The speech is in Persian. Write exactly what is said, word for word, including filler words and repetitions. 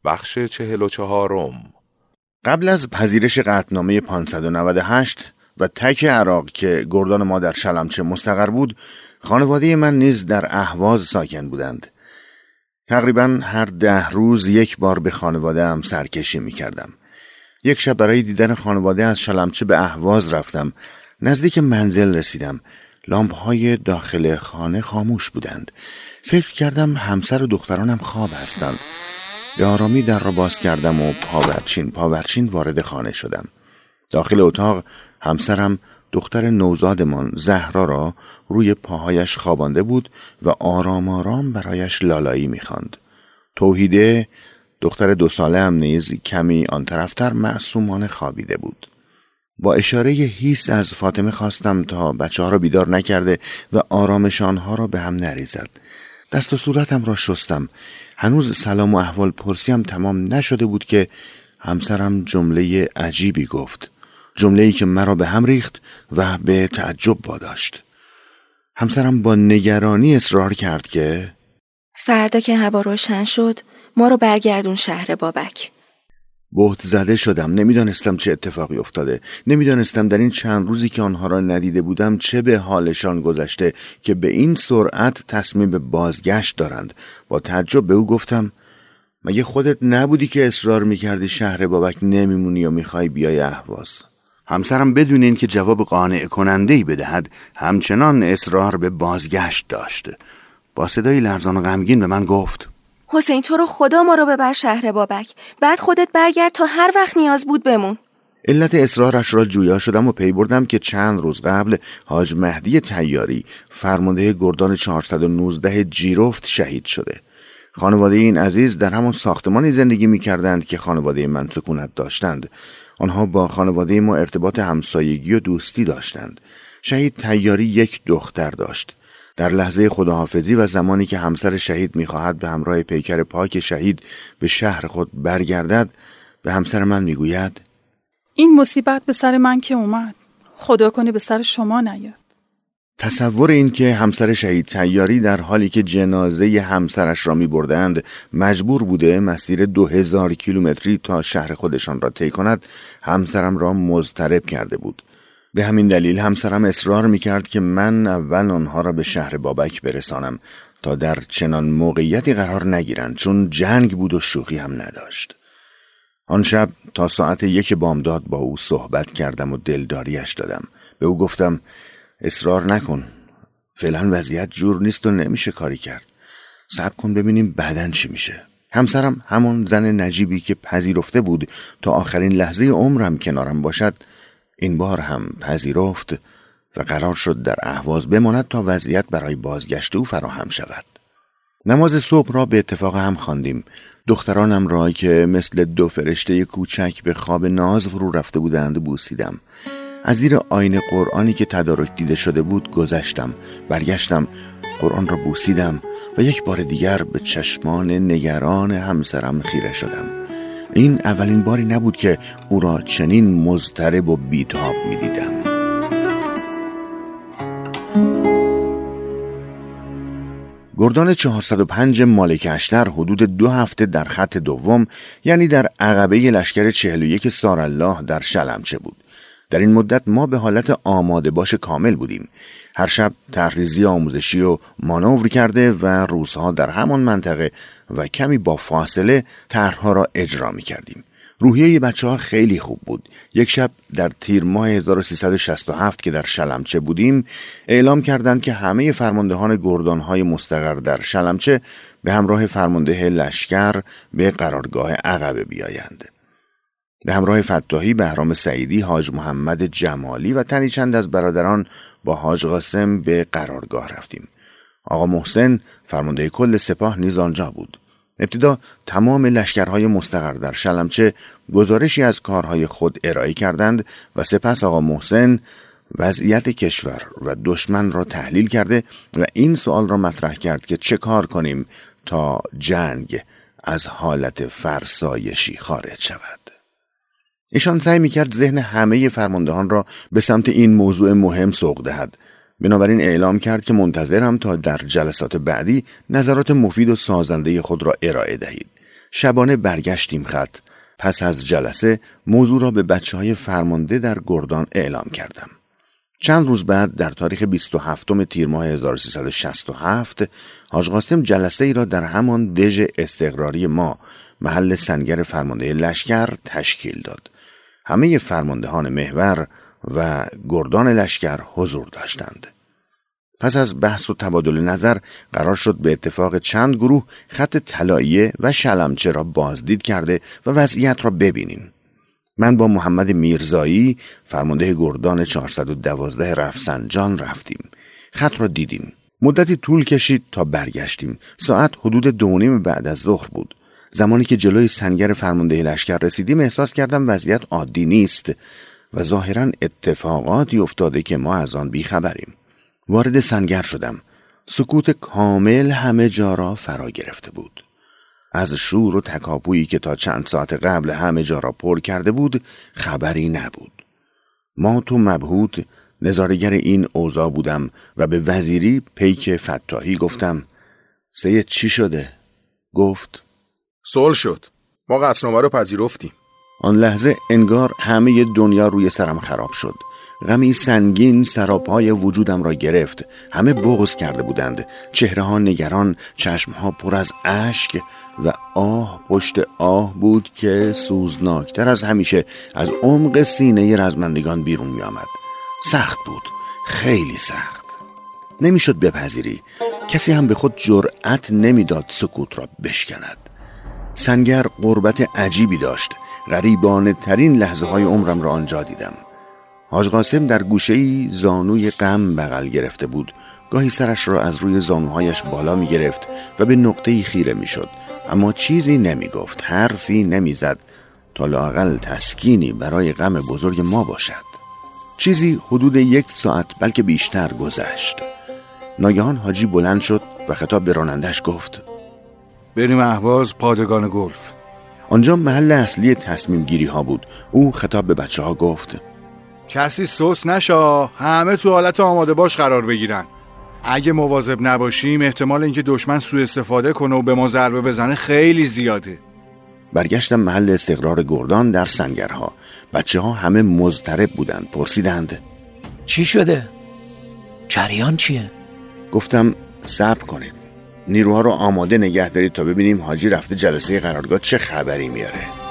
بخش چهل و چهارم. قبل از پذیرش قطعنامه پانصد و نود و هشت و تک عراق که گردان ما در شلمچه مستقر بود، خانواده من نیز در اهواز ساکن بودند. تقریبا هر ده روز یک بار به خانواده هم سرکشی می کردم. یک شب برای دیدن خانواده از شلمچه به اهواز رفتم. نزدیک منزل رسیدم. لامپ‌های داخل خانه خاموش بودند. فکر کردم همسر و دخترانم خواب هستند. به آرامی در را باز کردم و پاورچین پاورچین وارد خانه شدم. داخل اتاق همسرم دختر نوزادمان زهرا را روی پاهایش خوابانده بود و آرام آرام برایش لالایی می‌خواند. توحیده دختر دو ساله هم نیز کمی آن طرفتر معصومانه خوابیده بود. با اشاره هیس از فاطمه خواستم تا بچه ها را بیدار نکرده و آرامشانها را به هم نریزد. دست و صورتم را شستم. هنوز سلام و احوال پرسیم تمام نشده بود که همسرم جمله عجیبی گفت. جمله‌ای که مرا به هم ریخت و به تعجب واداشت. همسرم با نگرانی اصرار کرد که فردا که هوا روشن شد ما رو برگردون شهر بابک. بهت زده شدم. نمیدانستم چه اتفاقی افتاده. نمیدانستم در این چند روزی که آنها را ندیده بودم چه به حالشان گذشته که به این سرعت تصمیم به بازگشت دارند. با تعجب به او گفتم مگه خودت نبودی که اصرار میکردی شهر بابک نمیمونی و میخوای بیای اهواز؟ همسرم بدون این که جواب قانع کننده‌ای بدهد همچنان اصرار به بازگشت داشت. با صدای لرزان و غمگین به من گفت حسین تو رو خدا ما رو ببر شهر بابک، بعد خودت برگرد تا هر وقت نیاز بود بمون. علت اصرارش را جویا شدم و پی بردم که چند روز قبل حاج مهدی طیاری فرمانده گردان چهارصد و نوزده جیرفت شهید شده. خانواده این عزیز در همان ساختمانی زندگی می کردند که خانواده من سکونت داشتند. آنها با خانواده ما ارتباط همسایگی و دوستی داشتند. شهید طیاری یک دختر داشت. در لحظه خداحافظی و زمانی که همسر شهید می‌خواهد به همراه پیکر پاک شهید به شهر خود برگردد، به همسر من میگوید این مصیبت به سر من که اومد، خدا کنه به سر شما نیاد. تصور این که همسر شهید طیاری در حالی که جنازه همسرش را می‌بردند مجبور بوده مسیر دو هزار کیلومتری تا شهر خودشان را طی کند، همسرم را مضطرب کرده بود. به همین دلیل همسرم اصرار میکرد که من اول آنها را به شهر بابک برسانم تا در چنان موقعیتی قرار نگیرند، چون جنگ بود و شوخی هم نداشت. آن شب تا ساعت یک بامداد با او صحبت کردم و دلداریش دادم. به او گفتم اصرار نکن، فعلا وضعیت جور نیست و نمیشه کاری کرد. صبر کن ببینیم بعدن چی میشه. همسرم همان زن نجیبی که پذیرفته بود تا آخرین لحظه عمرم کنارم باشد این بار هم پذیرفت و قرار شد در اهواز بماند تا وضعیت برای بازگشت او فراهم شود. نماز صبح را به اتفاق هم خواندیم. دخترانم را که مثل دو فرشته کوچک به خواب ناز فرو رفته بودند بوسیدم. از زیر آینه قرآنی که تدارک دیده شده بود گذشتم. برگشتم، قرآن را بوسیدم و یک بار دیگر به چشمان نگران همسرم خیره شدم. این اولین باری نبود که او را چنین مضطرب و بیتاب می دیدم. گردان چهارصد و پنج مالک اشتر حدود دو هفته در خط دوم، یعنی در عقبه لشکر چهل و یک سارالله در شلمچه بود. در این مدت ما به حالت آماده باش کامل بودیم. هر شب تحریزی آموزشی و مانور کرده و روزها در همان منطقه و کمی با فاصله طرح‌ها را اجرا می کردیم. روحیه بچه ها خیلی خوب بود. یک شب در تیر ماه هزار و سیصد و شصت و هفت که در شلمچه بودیم اعلام کردند که همه فرماندهان گردان‌های مستقر در شلمچه به همراه فرمانده لشکر به قرارگاه عقبه بیایند. به همراه فتاحی، بهرام سعیدی، حاج محمد جمالی و تنی چند از برادران با حاج قاسم به قرارگاه رفتیم. آقا محسن فرمانده کل سپاه نیز آنجا بود. ابتدا تمام لشکرهای مستقر در شلمچه گزارشی از کارهای خود ارائه کردند و سپس آقا محسن وضعیت کشور و دشمن را تحلیل کرده و این سوال را مطرح کرد که چه کار کنیم تا جنگ از حالت فرسایشی خارج شود. ایشان سعی می‌کرد ذهن همه فرماندهان را به سمت این موضوع مهم سوق دهد. بنابراین اعلام کرد که منتظرم تا در جلسات بعدی نظرات مفید و سازنده خود را ارائه دهید. شبانه برگشتیم خط. پس از جلسه موضوع را به بچه های فرمانده در گردان اعلام کردم. چند روز بعد در تاریخ بیست و هفتم تیر ماه هزار و سیصد و شصت و هفت حاج قاسم جلسه ای را در همان دژ استقراری ما محل سنگر فرمانده لشکر تشکیل داد. همه فرماندهان محور و گردان لشکر حضور داشتند. پس از بحث و تبادل نظر قرار شد به اتفاق چند گروه خط طلاییه و شلمچه را بازدید کرده و وضعیت را ببینیم. من با محمد میرزایی فرمانده گردان چهارصد و دوازده رفسنجان رفتیم. خط را دیدیم. مدتی طول کشید تا برگشتیم. ساعت حدود دو نیم بعد از ظهر بود. زمانی که جلوی سنگر فرمانده لشکر رسیدیم احساس کردم وضعیت عادی نیست و ظاهراً اتفاقاتی افتاده که ما از آن بیخبریم. وارد سنگر شدم. سکوت کامل همه جا را فرا گرفته بود. از شور و تکاپویی که تا چند ساعت قبل همه جا را پر کرده بود خبری نبود. ما تو مبهوت نظاره‌گر این اوضاع بودم و به وزیری پیک فتاحی گفتم سید چی شده؟ گفت صلح شد. ما قصدنامه رو پذیرفتیم. آن لحظه انگار همه دنیا روی سرم خراب شد. غمی سنگین سراپای وجودم را گرفت. همه بغض کرده بودند. چهره ها نگران، چشم ها پر از اشک و آه پشت آه بود که سوزناکتر از همیشه از عمق سینه رزمندگان بیرون می آمد. سخت بود، خیلی سخت. نمیشد بپذیری. کسی هم به خود جرأت نمیداد سکوت را بشکند. سنگر غربت عجیبی داشت. غریبانه ترین لحظه های عمرم را آنجا دیدم. حاج قاسم در گوشه‌ای زانوی غم بغل گرفته بود. گاهی سرش را از روی زانوهایش بالا می گرفت و به نقطه‌ای خیره می شد. اما چیزی نمی گفت، حرفی نمی زد تا لااقل تسکینی برای غم بزرگ ما باشد. چیزی حدود یک ساعت بلکه بیشتر گذشت. ناگهان حاجی بلند شد و خطاب به رانندش گفت بریم اهواز پادگان گلف. آنجا محل اصلی تصمیم گیری ها بود. او خطاب به بچه ها گفت کسی سوس نشا، همه تو حالت آماده باش قرار بگیرن. اگه مواظب نباشیم احتمال اینکه دشمن سوء استفاده کنه و به ما ضربه بزنه خیلی زیاده. برگشتم محل استقرار گردان در سنگرها. بچه ها همه مضطرب بودند. پرسیدند چی شده؟ جریان چیه؟ گفتم صبر کنید. نیروها رو آماده نگه دارید تا ببینیم حاجی رفته جلسه قرارگاه چه خبری میاره.